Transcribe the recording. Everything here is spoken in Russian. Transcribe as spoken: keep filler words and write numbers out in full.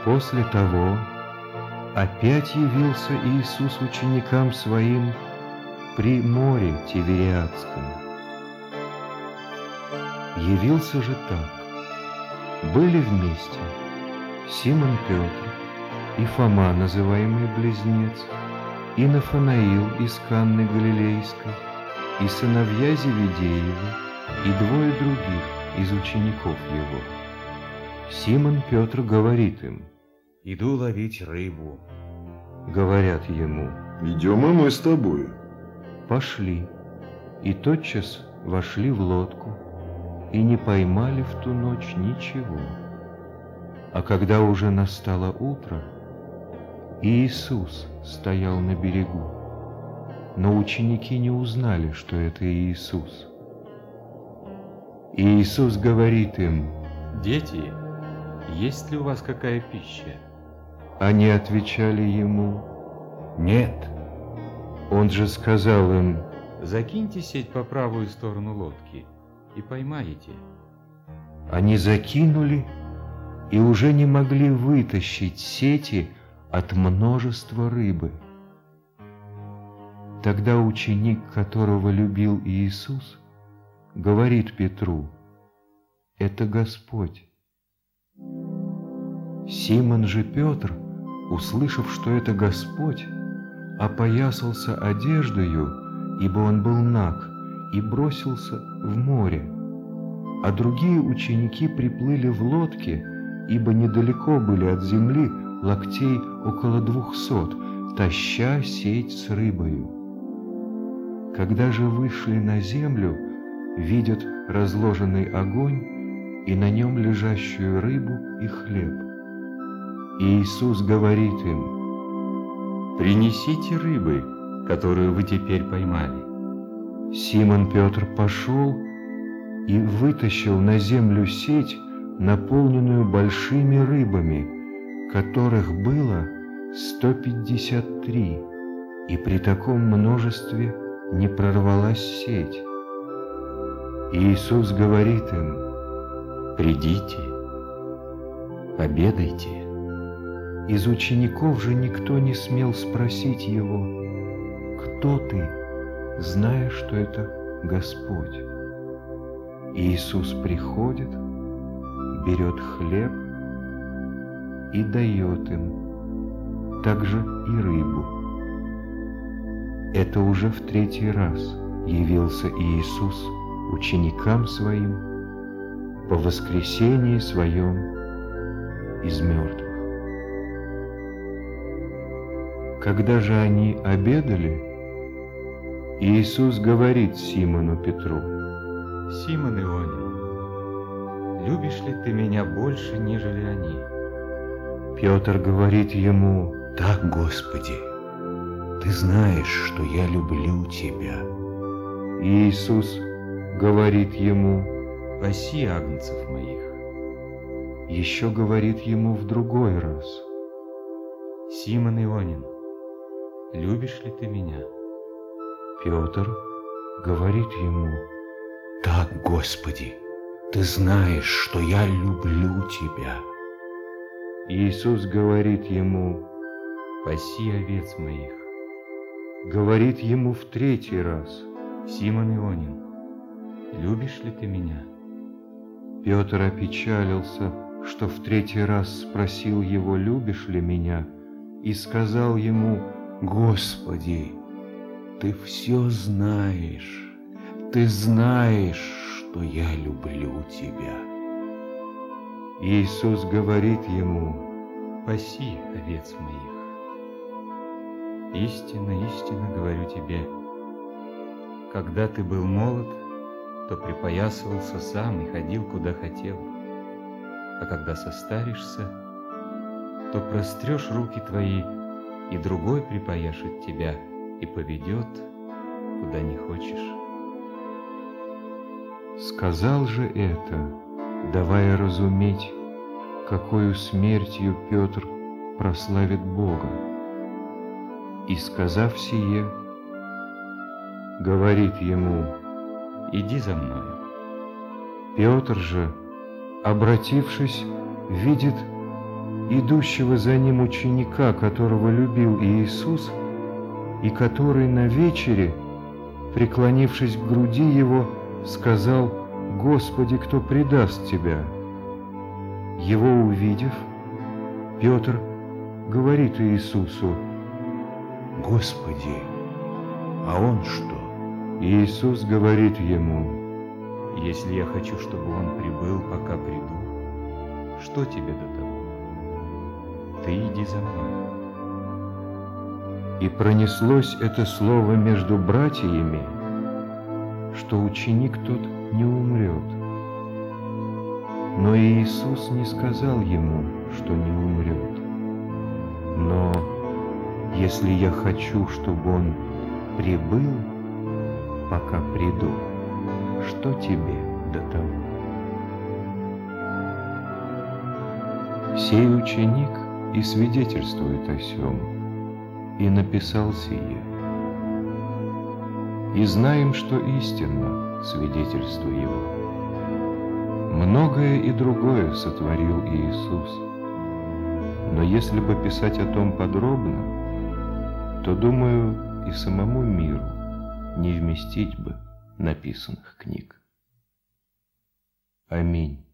После того опять явился Иисус ученикам Своим при море Тивериадском. Явился же так. Были вместе Симон Петр и Фома, называемый Близнец, и Нафанаил из Канны Галилейской, и сыновья Зеведеевы, и двое других из учеников его. Симон Петр говорит им: «Иду ловить рыбу». Говорят ему: «Идем и мы с тобою». Пошли, и тотчас вошли в лодку, и не поймали в ту ночь ничего. А когда уже настало утро, Иисус стоял на берегу, но ученики не узнали, что это Иисус. И Иисус говорит им: «Дети, есть ли у вас какая пища?» Они отвечали ему: «Нет». Он же сказал им: «Закиньте сеть по правую сторону лодки и поймаете». Они закинули и уже не могли вытащить сети от множества рыбы. Тогда ученик, которого любил Иисус, говорит Петру: «Это Господь». Симон же Петр, услышав, что это Господь, опоясался одеждою, ибо он был наг, и бросился в море. А другие ученики приплыли в лодке, ибо недалеко были от земли локтей около двухсот, таща сеть с рыбою. Когда же вышли на землю, видят разложенный огонь и на нем лежащую рыбу и хлеб. И Иисус говорит им: «Принесите рыбы, которую вы теперь поймали». Симон Петр пошел и вытащил на землю сеть, наполненную большими рыбами, которых было сто пятьдесят три, и при таком множестве не прорвалась сеть. И Иисус говорит им: «Придите, обедайте». Из учеников же никто не смел спросить его: «Кто ты?», зная, что это Господь. И Иисус приходит, берет хлеб и дает им, также и рыбу. Это уже в третий раз явился Иисус ученикам Своим по воскресении Своем из мертвых. Когда же они обедали, Иисус говорит Симону Петру: «Симон Ионин, любишь ли ты меня больше, нежели они?» Петр говорит ему: «Так, Господи, ты знаешь, что я люблю тебя». Иисус говорит ему: «Паси агнцев моих». Еще говорит ему в другой раз: «Симон Ионин, любишь ли ты меня?» Петр говорит ему: «Так, Господи, ты знаешь, что я люблю тебя». Иисус говорит ему: «Паси овец моих». Говорит ему в третий раз: «Симон Ионин, любишь ли ты меня?» Петр опечалился, что в третий раз спросил его: «Любишь ли меня?» и сказал ему: «Господи, ты все знаешь, ты знаешь, что я люблю тебя». Иисус говорит ему: «Паси овец моих. Истинно, истинно говорю тебе, когда ты был молод, то припоясывался сам и ходил, куда хотел, а когда состаришься, то прострешь руки твои, и другой припояшет тебя и поведет, куда не хочешь». Сказал же это, давая разуметь, какою смертью Петр прославит Бога. И, сказав сие, говорит ему: «Иди за мною». Петр же, обратившись, видит идущего за ним ученика, которого любил Иисус, и который на вечере, преклонившись к груди его, сказал: «Господи, кто предаст тебя?» Его увидев, Петр говорит Иисусу: «Господи, а он что?» Иисус говорит ему: «Если я хочу, чтобы он прибыл, пока приду, что тебе до того? Ты иди за мной». И пронеслось это слово между братьями, что ученик тот не умрет. Но Иисус не сказал ему, что не умрет. Но если я хочу, чтобы он прибыл, пока приду, что тебе до того? Сей ученик и свидетельствует о сем, и написал сие. И знаем, что истинно свидетельство его. Многое и другое сотворил Иисус. Но если бы писать о том подробно, то, думаю, и самому миру не вместить бы написанных книг. Аминь.